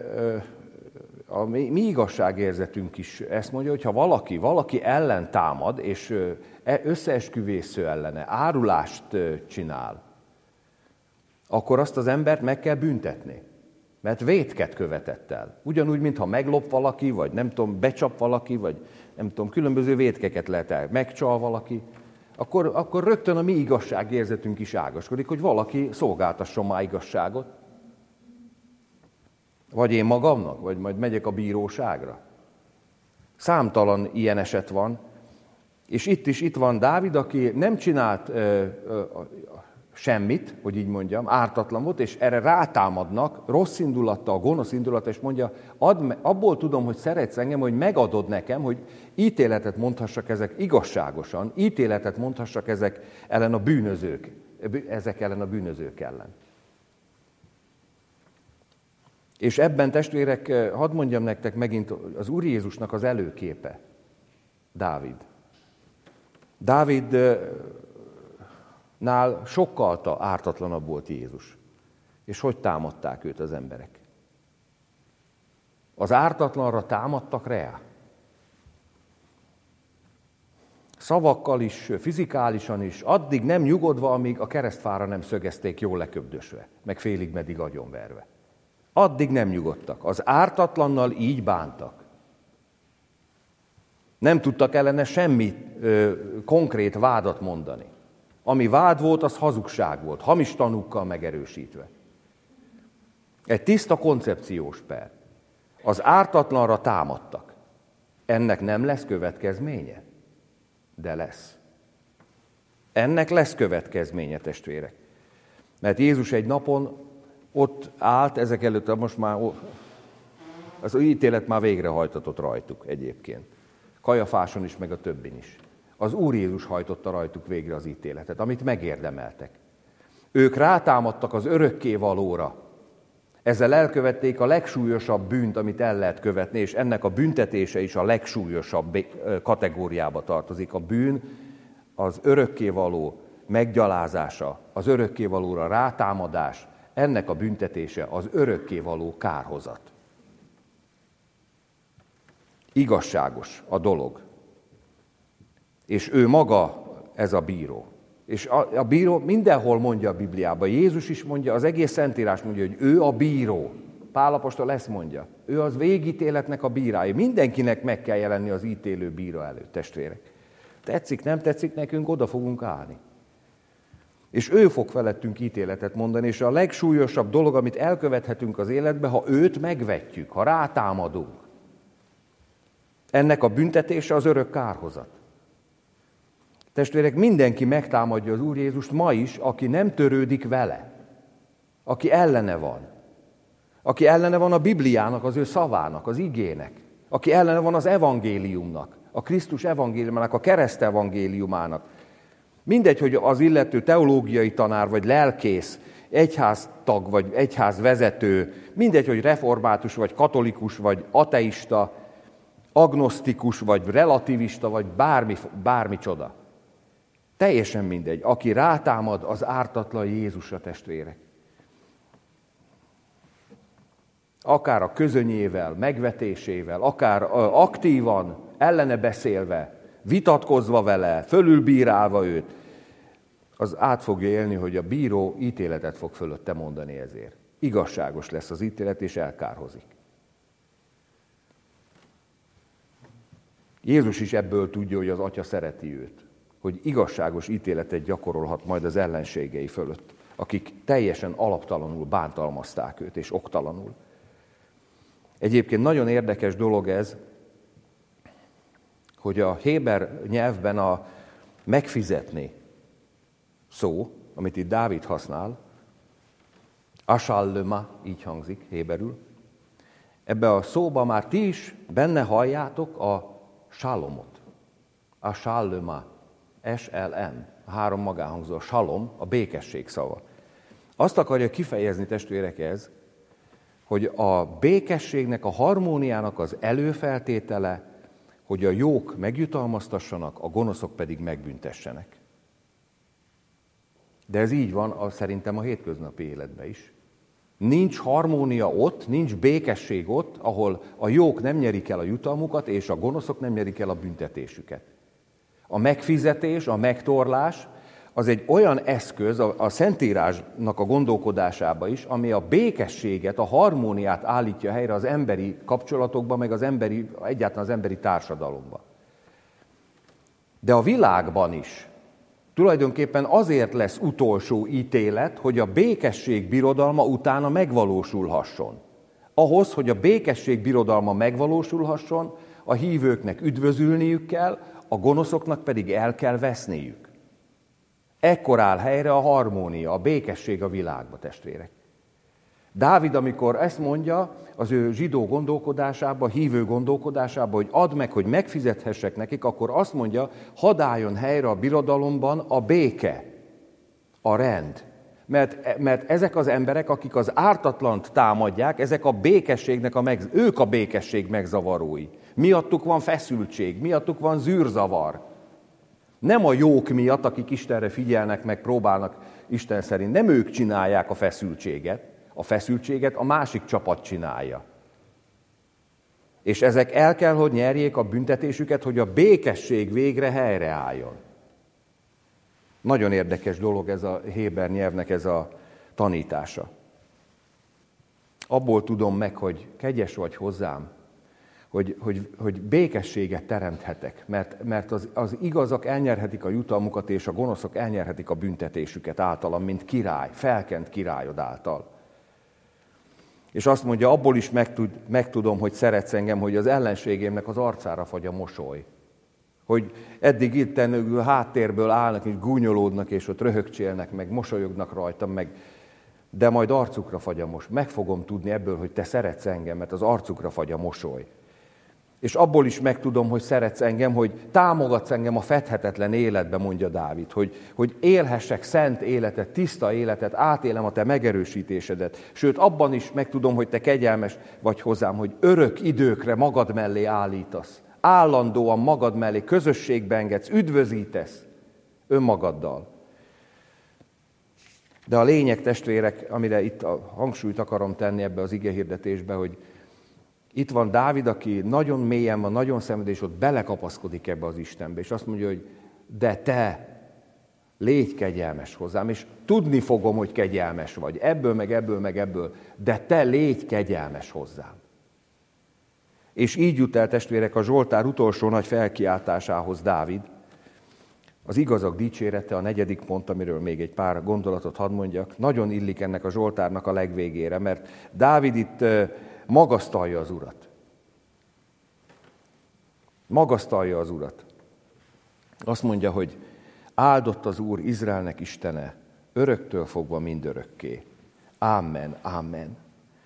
a mi, mi igazságérzetünk is ezt mondja, hogy ha valaki, valaki ellen támad, és összeesküvésző ellene, árulást csinál, akkor azt az embert meg kell büntetni, mert vétket követett el. Ugyanúgy, mintha meglop valaki, vagy nem tudom, becsap valaki, vagy nem tudom, különböző vétkeket lehet el, megcsal valaki, akkor, akkor rögtön a mi igazságérzetünk is ágaskodik, hogy valaki szolgáltasson már igazságot. Vagy én magamnak, vagy majd megyek a bíróságra. Számtalan ilyen eset van, és itt is itt van Dávid, aki nem csinált ö, ö, semmit, hogy így mondjam, ártatlan volt, és erre rátámadnak, rossz indulattal, gonosz indulattal, és mondja, add, abból tudom, hogy szeretsz engem, hogy megadod nekem, hogy ítéletet mondhassak ezek igazságosan, ítéletet mondhassak ezek ellen a bűnözők, ezek ellen a bűnözők ellen. És ebben, testvérek, hadd mondjam nektek megint az Úr Jézusnak az előképe, Dávid. Dávidnál sokkal ártatlanabb volt Jézus. És hogy támadták őt az emberek? Az ártatlanra támadtak rá. Szavakkal is, fizikálisan is, addig nem nyugodva, amíg a keresztfára nem szögezték jól leköbdösve, meg félig meddig agyonverve. Addig nem nyugodtak. Az ártatlannal így bántak. Nem tudtak ellene semmi ö, konkrét vádat mondani. Ami vád volt, az hazugság volt, hamis tanúkkal megerősítve. Egy tiszta koncepciós per. Az ártatlanra támadtak. Ennek nem lesz következménye? De lesz. Ennek lesz következménye, testvérek. Mert Jézus egy napon ott állt, ezek előtt most már az ítélet már végrehajtatott rajtuk egyébként. Kajafáson is, meg a többin is. Az Úr Jézus hajtotta rajtuk végre az ítéletet, amit megérdemeltek. Ők rátámadtak az örökkévalóra. Ezzel elkövették a legsúlyosabb bűnt, amit el lehet követni, és ennek a büntetése is a legsúlyosabb kategóriába tartozik. A bűn az örökkévaló meggyalázása, az örökkévalóra rátámadás, ennek a büntetése az örökkévaló kárhozat. Igazságos a dolog. És ő maga ez a bíró. És a, a bíró mindenhol mondja a Bibliában. Jézus is mondja, az egész Szentírás mondja, hogy ő a bíró. Pál apostol ezt mondja. Ő az végítéletnek a bírája. Mindenkinek meg kell jelenni az ítélő bíra előtt, testvérek. Tetszik, nem tetszik nekünk, oda fogunk állni. És ő fog felettünk ítéletet mondani, és a legsúlyosabb dolog, amit elkövethetünk az életbe, ha őt megvetjük, ha rátámadunk. Ennek a büntetése az örök kárhozat. Testvérek, mindenki megtámadja az Úr Jézust ma is, aki nem törődik vele, aki ellene van, aki ellene van a Bibliának, az ő szavának, az igének, aki ellene van az evangéliumnak, a Krisztus evangéliumának, a kereszt evangéliumának. Mindegy, hogy az illető teológiai tanár, vagy lelkész, egyháztag, vagy egyházvezető, mindegy, hogy református, vagy katolikus, vagy ateista, agnosztikus, vagy relativista, vagy bármi, bármi csoda. Teljesen mindegy. Aki rátámad, az ártatlan Jézusra, testvérek. Akár a közönyével, megvetésével, akár aktívan, ellene beszélve, vitatkozva vele, fölülbírálva őt, az át fogja élni, hogy a bíró ítéletet fog fölötte mondani ezért. Igazságos lesz az ítélet, és elkárhozik. Jézus is ebből tudja, hogy az Atya szereti őt, hogy igazságos ítéletet gyakorolhat majd az ellenségei fölött, akik teljesen alaptalanul bántalmazták őt, és oktalanul. Egyébként nagyon érdekes dolog ez, hogy a héber nyelvben a megfizetni szó, amit itt Dávid használ, ashallöma, így hangzik héberül, ebbe a szóba már ti is benne halljátok a shalomot. Ashallöma, es el em, a három magánhangzó, a shalom, a békesség szava. Azt akarja kifejezni, testvérek, ez, hogy a békességnek, a harmóniának az előfeltétele, hogy a jók megjutalmaztassanak, a gonoszok pedig megbüntessenek. De ez így van a, szerintem a hétköznapi életben is. Nincs harmónia ott, nincs békesség ott, ahol a jók nem nyerik el a jutalmukat, és a gonoszok nem nyerik el a büntetésüket. A megfizetés, a megtorlás, az egy olyan eszköz a, a Szentírásnak a gondolkodásába is, ami a békességet, a harmóniát állítja helyre az emberi kapcsolatokba, meg az emberi, egyáltalán az emberi társadalomba. De a világban is tulajdonképpen azért lesz utolsó ítélet, hogy a békesség birodalma utána megvalósulhasson. Ahhoz, hogy a békesség birodalma megvalósulhasson, a hívőknek üdvözülniük kell, a gonoszoknak pedig el kell veszniük. Ekkor áll helyre a harmónia, a békesség a világba, testvérek. Dávid, amikor ezt mondja, az ő zsidó gondolkodásába, hívő gondolkodásába, hogy add meg, hogy megfizethessek nekik, akkor azt mondja, hadd álljon helyre a birodalomban a béke, a rend. Mert, mert ezek az emberek, akik az ártatlant támadják, ezek a békességnek a meg, ők a békesség megzavarói. Miattuk van feszültség, miattuk van zűrzavar. Nem a jók miatt, akik Istenre figyelnek, meg próbálnak Isten szerint. Nem ők csinálják a feszültséget. A feszültséget a másik csapat csinálja. És ezek el kell, hogy nyerjék a büntetésüket, hogy a békesség végre helyreálljon. Nagyon érdekes dolog ez a héber nyelvnek ez a tanítása. Abból tudom meg, hogy kegyes vagy hozzám, hogy, hogy, hogy békességet teremthetek, mert, mert az, az igazak elnyerhetik a jutalmukat, és a gonoszok elnyerhetik a büntetésüket általam, mint király, felkent királyod által. És azt mondja, abból is megtud, megtudom, hogy szeretsz engem, hogy az ellenségémnek az arcára fagy a mosoly. Hogy eddig itten háttérből állnak, és gúnyolódnak, és ott röhögcsélnek, meg mosolyognak rajtam, meg, de majd arcukra fagy a mosoly. Meg fogom tudni ebből, hogy te szeretsz engem, mert az arcukra fagy a mosoly. És abból is megtudom, hogy szeretsz engem, hogy támogatsz engem a fedhetetlen életbe, mondja Dávid, hogy, hogy élhessek szent életet, tiszta életet, átélem a te megerősítésedet. Sőt, abban is megtudom, hogy te kegyelmes vagy hozzám, hogy örök időkre magad mellé állítasz. Állandóan magad mellé közösségbe engedsz, üdvözítesz önmagaddal. De a lényeg, testvérek, amire itt a hangsúlyt akarom tenni ebbe az igehirdetésbe, hogy itt van Dávid, aki nagyon mélyen van, nagyon szenved, és ott belekapaszkodik ebbe az Istenbe, és azt mondja, hogy de te légy kegyelmes hozzám, és tudni fogom, hogy kegyelmes vagy, ebből, meg ebből, meg ebből, de te légy kegyelmes hozzám. És így jut el, testvérek, a Zsoltár utolsó nagy felkiáltásához Dávid. Az igazak dicsérete, a negyedik pont, amiről még egy pár gondolatot hadd mondjak, nagyon illik ennek a Zsoltárnak a legvégére, mert Dávid itt magasztalja az Urat. Magasztalja az Urat. Azt mondja, hogy Áldott az Úr, Izraelnek Istene, öröktől fogva mindörökké. Amen, amen.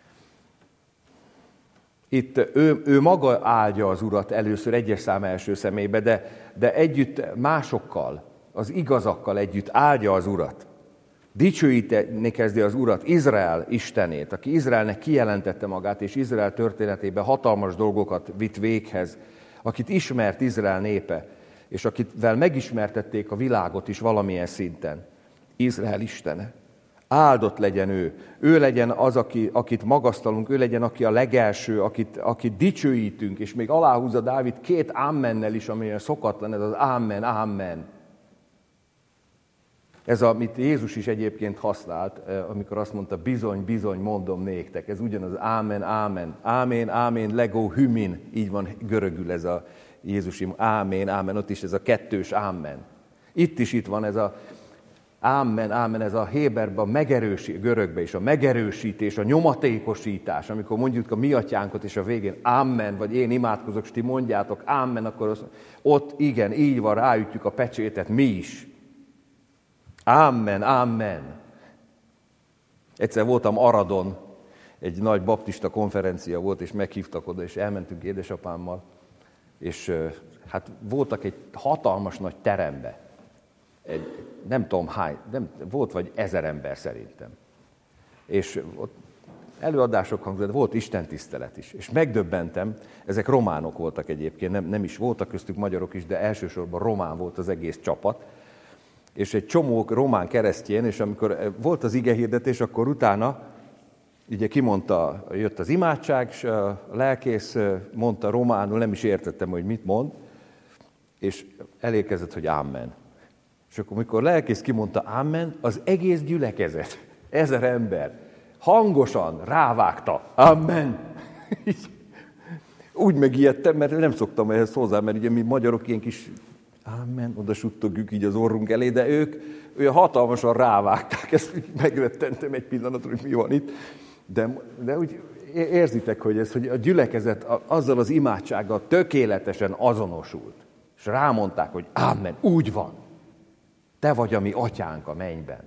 Itt ő, ő maga áldja az Urat először egyes szám első személybe, de, de együtt másokkal, az igazakkal együtt áldja az Urat. Dicsőíteni kezdi az Urat, Izrael Istenét, aki Izraelnek kijelentette magát, és Izrael történetében hatalmas dolgokat vitt véghez, akit ismert Izrael népe, és akivel megismertették a világot is valamilyen szinten. Izrael Istene. Áldott legyen ő. Ő legyen az, aki, akit magasztalunk, ő legyen, aki a legelső, akit, akit dicsőítünk, és még aláhúzza Dávid két ámmennel is, amilyen szokatlan, ez az ámen, ámen. Ez, amit Jézus is egyébként használt, amikor azt mondta, bizony, bizony, mondom néktek. Ez ugyanaz, ámen, ámen, ámen, ámen, lego, hümin. Így van görögül ez a Jézusi ámen, ámen, ott is ez a kettős ámen. Itt is itt van ez a ámen, ámen, ez a héberben, a megerősítés, görögben is a megerősítés, a nyomatékosítás, amikor mondjuk a mi atyánkot, és a végén ámen, vagy én imádkozok, és ti mondjátok ámen, akkor az, ott igen, így van, ráütjük a pecsétet, mi is. Amen, amen. Egyszer voltam Aradon, egy nagy baptista konferencia volt, és meghívtak oda, és elmentünk édesapámmal, és hát voltak egy hatalmas nagy terembe. Egy, nem tudom hány, nem, volt vagy ezer ember szerintem. És ott előadások hangzott, volt istentisztelet is. És megdöbbentem, ezek románok voltak egyébként, nem, nem is voltak köztük magyarok is, de elsősorban román volt az egész csapat. És egy csomó román keresztjén, és amikor volt az igehirdetés, akkor utána ugye kimondta, jött az imádság, és a lelkész mondta románul, nem is értettem, hogy mit mond, és elérkezett, hogy amen. És akkor, amikor lelkész kimondta amen, az egész gyülekezet, ezer ember, hangosan rávágta, amen. Úgy megijedtem, mert nem szoktam ehhez hozzá, mert ugye mi magyarok ilyen kis amen, oda suttogjuk így az orrunk elé, de ők olyan hatalmasan rávágták, ezt megrettentem egy pillanatra, hogy mi van itt, de, de úgy érzitek, hogy ez, hogy a gyülekezet azzal az imádsággal tökéletesen azonosult, és rámondták, hogy amen, úgy van, te vagy a mi atyánk a mennyben.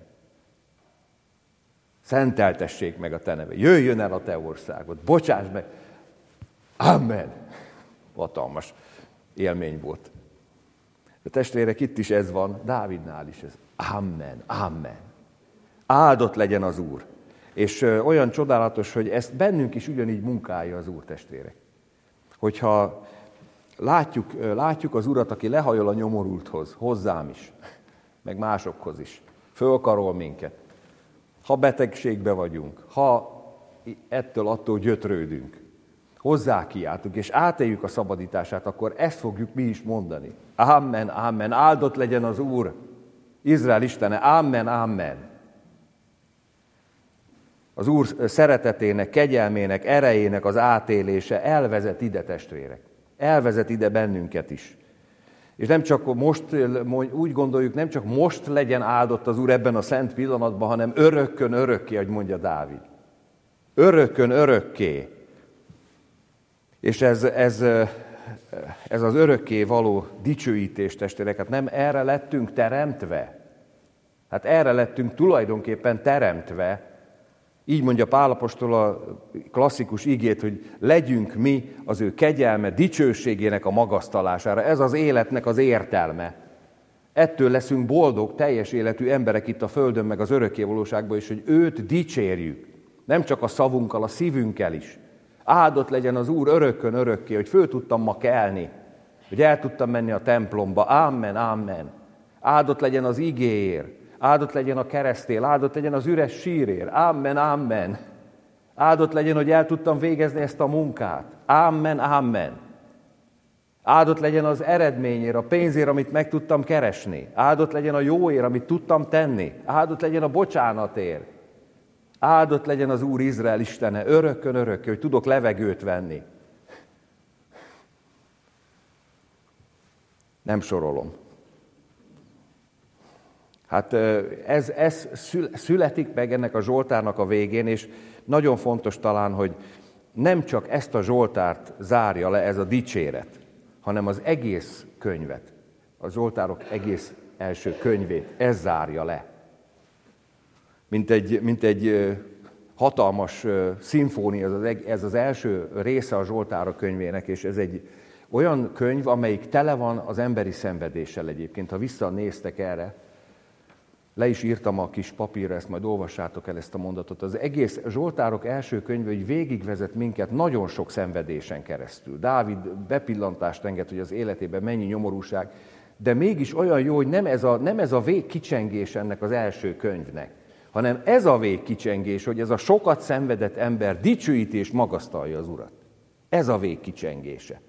Szenteltessék meg a te neve, jöjjön el a te országod, bocsáss meg, amen. Hatalmas élmény volt. De testvérek, itt is ez van, Dávidnál is ez. Amen, amen. Áldott legyen az Úr. És olyan csodálatos, hogy ezt bennünk is ugyanígy munkálja az Úr, testvérek. Hogyha látjuk, látjuk az Urat, aki lehajol a nyomorulthoz, hozzám is, meg másokhoz is, fölkarol minket. Ha betegségbe vagyunk, ha ettől attól gyötrődünk, hozzá kiáltunk, és átéljük a szabadítását, akkor ezt fogjuk mi is mondani. Amen, amen, áldott legyen az Úr, Izrael Istene, amen, amen. Az Úr szeretetének, kegyelmének, erejének az átélése elvezet ide, testvérek. Elvezet ide bennünket is. És nem csak most, úgy gondoljuk, nem csak most legyen áldott az Úr ebben a szent pillanatban, hanem örökkön örökké, ahogy mondja Dávid. Örökkön örökké. És ez, ez, ez az örökké való dicsőítés, testvérek, hát nem erre lettünk teremtve. Hát erre lettünk tulajdonképpen teremtve. Így mondja Pál apostol a klasszikus igét, hogy legyünk mi az ő kegyelme, dicsőségének a magasztalására. Ez az életnek az értelme. Ettől leszünk boldog, teljes életű emberek itt a földön, meg az örökkévalóságban is, hogy őt dicsérjük. Nem csak a szavunkkal, a szívünkkel is. Áldott legyen az Úr örökkön örökké, hogy föl tudtam ma kelni, hogy el tudtam menni a templomba. Amen, amen. Áldott legyen az igéért, áldott legyen a keresztél, áldott legyen az üres sírért. Amen, amen. Áldott legyen, hogy el tudtam végezni ezt a munkát. Amen, amen. Áldott legyen az eredményért, a pénzért, amit meg tudtam keresni. Áldott legyen a jóért, amit tudtam tenni. Áldott legyen a bocsánatért. Áldott legyen az Úr Izrael Istene, örökkön örökké, hogy tudok levegőt venni. Nem sorolom. Hát ez, ez születik meg ennek a Zsoltárnak a végén, és nagyon fontos talán, hogy nem csak ezt a Zsoltárt zárja le ez a dicséret, hanem az egész könyvet, a Zsoltárok egész első könyvét, ez zárja le. Mint egy, mint egy hatalmas szimfónia, ez az, ez az első része a Zsoltárok könyvének, és ez egy olyan könyv, amelyik tele van az emberi szenvedéssel egyébként. Ha visszanéztek erre, le is írtam a kis papírra, ezt majd olvassátok el ezt a mondatot. Az egész Zsoltárok első könyve, hogy végigvezet minket nagyon sok szenvedésen keresztül. Dávid bepillantást enged, hogy az életében mennyi nyomorúság, de mégis olyan jó, hogy nem ez a, nem ez a végkicsengés ennek az első könyvnek, hanem ez a végkicsengés, hogy ez a sokat szenvedett ember dicsőíti és magasztalja az Urat. Ez a végkicsengése.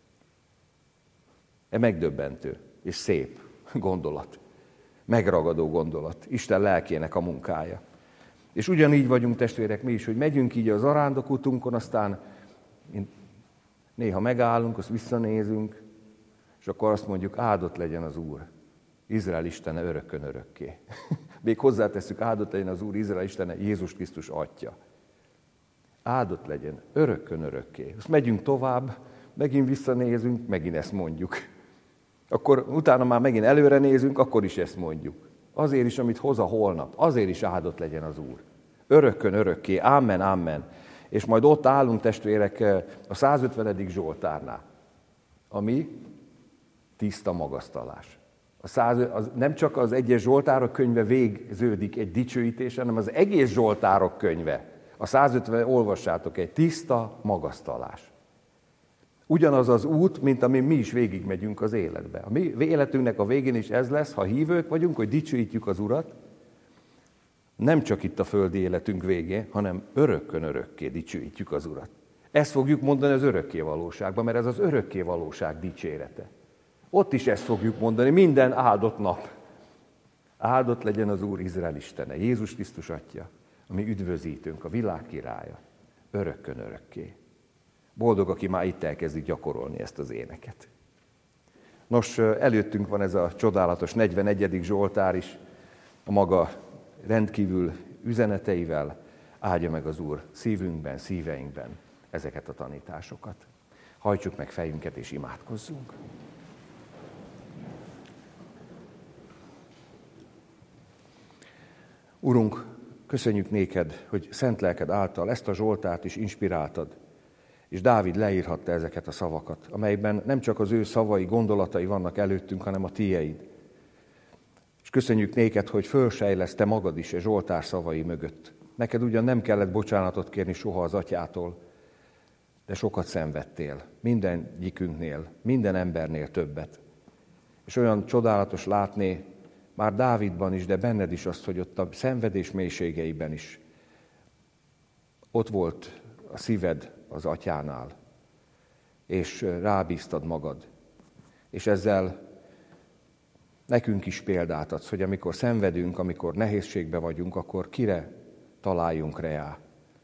Ez megdöbbentő és szép gondolat. Megragadó gondolat. Isten lelkének a munkája. És ugyanígy vagyunk, testvérek, mi is, hogy megyünk így az arándokútunkon, aztán néha megállunk, azt visszanézünk, és akkor azt mondjuk, áldott legyen az Úr, Izrael Istene örökkön örökké. Még hozzátesszük, áldott legyen az Úr, Izrael Istene, Jézus Krisztus Atya. Áldott legyen, örökkön örökké. Azt megyünk tovább, megint visszanézünk, megint ezt mondjuk. Akkor utána már megint előre nézünk, akkor is ezt mondjuk. Azért is, amit hoz a holnap, azért is áldott legyen az Úr. Örökkön örökké, amen, amen. És majd ott állunk, testvérek, a százötvenedik Zsoltárnál, ami tiszta magasztalás. A száz, az, nem csak az egyes Zsoltárok könyve végződik egy dicsőítésen, hanem az egész Zsoltárok könyve. A százötven, olvassátok, egy tiszta magasztalás. Ugyanaz az út, mint amin mi is végigmegyünk az életbe. A mi életünknek a végén is ez lesz, ha hívők vagyunk, hogy dicsőítjük az Urat, nem csak itt a földi életünk végén, hanem örökkön örökké dicsőítjük az Urat. Ezt fogjuk mondani az örökké valóságban, mert ez az örökké valóság dicsérete. Ott is ezt fogjuk mondani minden áldott nap. Áldott legyen az Úr Izrael Istene, Jézus Krisztus Atya, a mi üdvözítőnk, a világ királya, örökkön örökké. Boldog, aki már itt elkezdi gyakorolni ezt az éneket. Nos, előttünk van ez a csodálatos negyvenegyedik Zsoltár is, a maga rendkívül üzeneteivel. Áldja meg az Úr szívünkben, szíveinkben ezeket a tanításokat. Hajtsuk meg fejünket és imádkozzunk. Urunk, köszönjük néked, hogy szent lelked által ezt a Zsoltárt is inspiráltad, és Dávid leírhatta ezeket a szavakat, amelyben nem csak az ő szavai, gondolatai vannak előttünk, hanem a tieid. És köszönjük néked, hogy fölsejlesz te magad is a Zsoltár szavai mögött. Neked ugyan nem kellett bocsánatot kérni soha az atyától, de sokat szenvedtél, minden gyikünknél, minden embernél többet. És olyan csodálatos látni, már Dávidban is, de benned is azt, hogy ott a szenvedés mélységeiben is ott volt a szíved az atyánál, és rábíztad magad. És ezzel nekünk is példát adsz, hogy amikor szenvedünk, amikor nehézségbe vagyunk, akkor kire találjunk rá.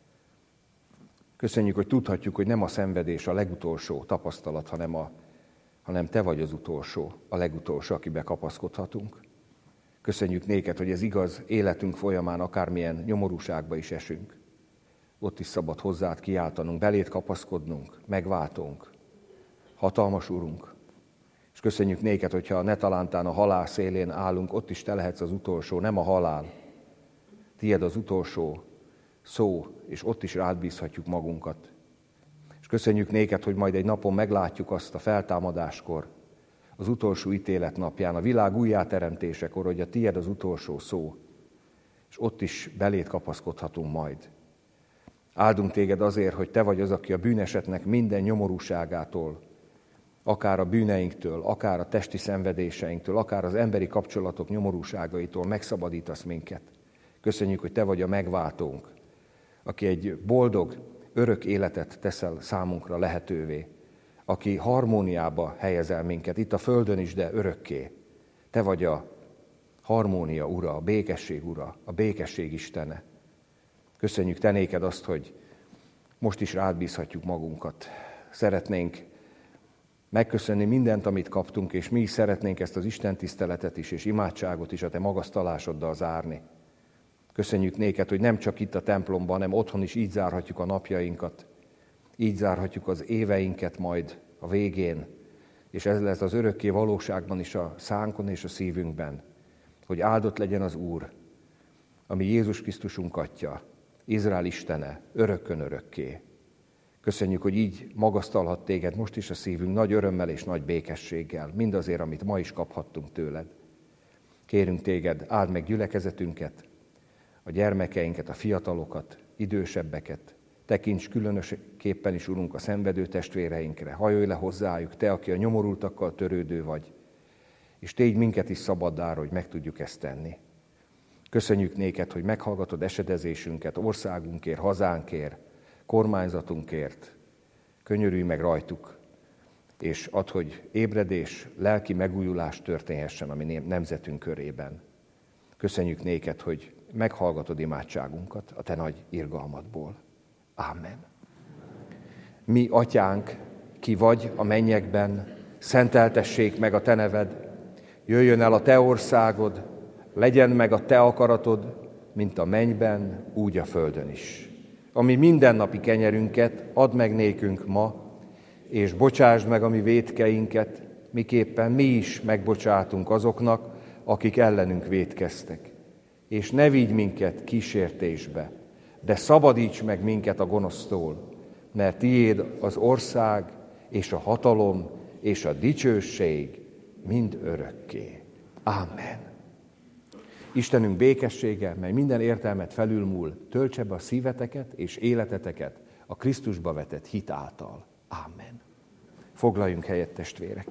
Köszönjük, hogy tudhatjuk, hogy nem a szenvedés a legutolsó tapasztalat, hanem, a, hanem te vagy az utolsó, a legutolsó, akibe kapaszkodhatunk. Köszönjük néked, hogy ez igaz életünk folyamán, akármilyen nyomorúságba is esünk. Ott is szabad hozzád kiáltanunk, belét kapaszkodnunk, megváltunk. Hatalmas Urunk. És köszönjük néked, hogyha ne talántán a halál szélén állunk, ott is te lehetsz az utolsó, nem a halál. Tied az utolsó szó, és ott is rád bízhatjuk magunkat. És köszönjük néked, hogy majd egy napon meglátjuk azt a feltámadáskor, az utolsó ítélet napján, a világ újjáteremtésekor, hogy a tied az utolsó szó, és ott is belét kapaszkodhatunk majd. Áldunk téged azért, hogy te vagy az, aki a bűnesetnek minden nyomorúságától, akár a bűneinktől, akár a testi szenvedéseinktől, akár az emberi kapcsolatok nyomorúságaitól megszabadítasz minket. Köszönjük, hogy te vagy a megváltónk, aki egy boldog, örök életet teszel számunkra lehetővé, aki harmóniába helyezel minket, itt a földön is, de örökké. Te vagy a harmónia ura, a békesség ura, a békesség Istene. Köszönjük te néked azt, hogy most is rád bízhatjuk magunkat. Szeretnénk megköszönni mindent, amit kaptunk, és mi is szeretnénk ezt az Isten tiszteletet is, és imádságot is a te magasztalásoddal zárni. Köszönjük néked, hogy nem csak itt a templomban, hanem otthon is így zárhatjuk a napjainkat, így zárhatjuk az éveinket majd a végén, és ez lesz az örökké valóságban is a szánkon és a szívünkben, hogy áldott legyen az Úr, ami Jézus Krisztusunk Atya, Izrael Istene, örökkön örökké. Köszönjük, hogy így magasztalhat téged most is a szívünk nagy örömmel és nagy békességgel, mindazért, amit ma is kaphattunk tőled. Kérünk téged, áld meg gyülekezetünket, a gyermekeinket, a fiatalokat, idősebbeket, tekints különösképpen is, Urunk, a szenvedő testvéreinkre, hajolj le hozzájuk, te, aki a nyomorultakkal törődő vagy, és tégy minket is szabaddára, hogy meg tudjuk ezt tenni. Köszönjük néked, hogy meghallgatod esedezésünket országunkért, hazánkért, kormányzatunkért. Könyörülj meg rajtuk, és add, hogy ébredés, lelki megújulás történhessen a mi nemzetünk körében. Köszönjük néked, hogy meghallgatod imádságunkat a te nagy irgalmadból. Ámen. Mi, atyánk, ki vagy a mennyekben, szenteltessék meg a te neved, jöjjön el a te országod, legyen meg a te akaratod, mint a mennyben, úgy a földön is. Ami mindennapi kenyerünket add meg nékünk ma, és bocsásd meg a mi vétkeinket, miképpen mi is megbocsátunk azoknak, akik ellenünk vétkeztek. És ne vigy minket kísértésbe, de szabadíts meg minket a gonosztól, mert tiéd az ország, és a hatalom, és a dicsőség mind örökké. Ámen. Istenünk békessége, mely minden értelmet felülmúl, töltse be a szíveteket és életeteket a Krisztusba vetett hit által. Ámen. Foglaljunk helyet, testvérek.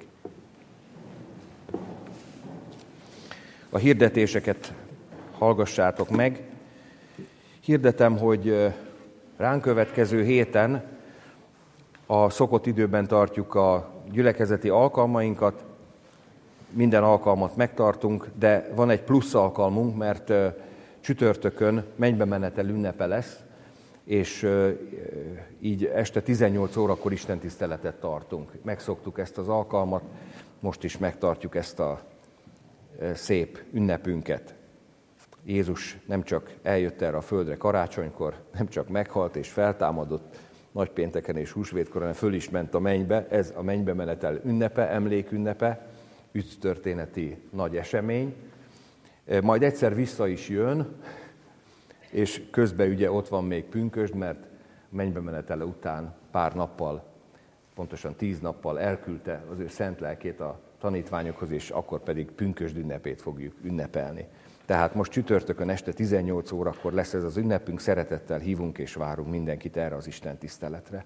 A hirdetéseket hallgassátok meg. Hirdetem, hogy ránk következő héten a szokott időben tartjuk a gyülekezeti alkalmainkat. Minden alkalmat megtartunk, de van egy plusz alkalmunk, mert csütörtökön mennybemenetel ünnepe lesz, és így este tizennyolc órakor istentiszteletet tartunk. Megszoktuk ezt az alkalmat, most is megtartjuk ezt a szép ünnepünket. Jézus nem csak eljött erre a földre karácsonykor, nem csak meghalt és feltámadott nagypénteken és húsvétkor, hanem föl is ment a mennybe. Ez a mennybemenetel ünnepe, emlékünnepe, ügytörténeti nagy esemény. Majd egyszer vissza is jön, és közben ugye ott van még pünkösd, mert a mennybemenetele után pár nappal, pontosan tíz nappal elküldte az ő szent lelkét a tanítványokhoz, és akkor pedig pünkösd ünnepét fogjuk ünnepelni. Tehát most csütörtökön este tizennyolc órakor lesz ez az ünnepünk, szeretettel hívunk és várunk mindenkit erre az Isten tiszteletre.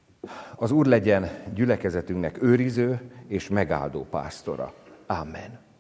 Az Úr legyen gyülekezetünknek őriző és megáldó pásztora. Amen.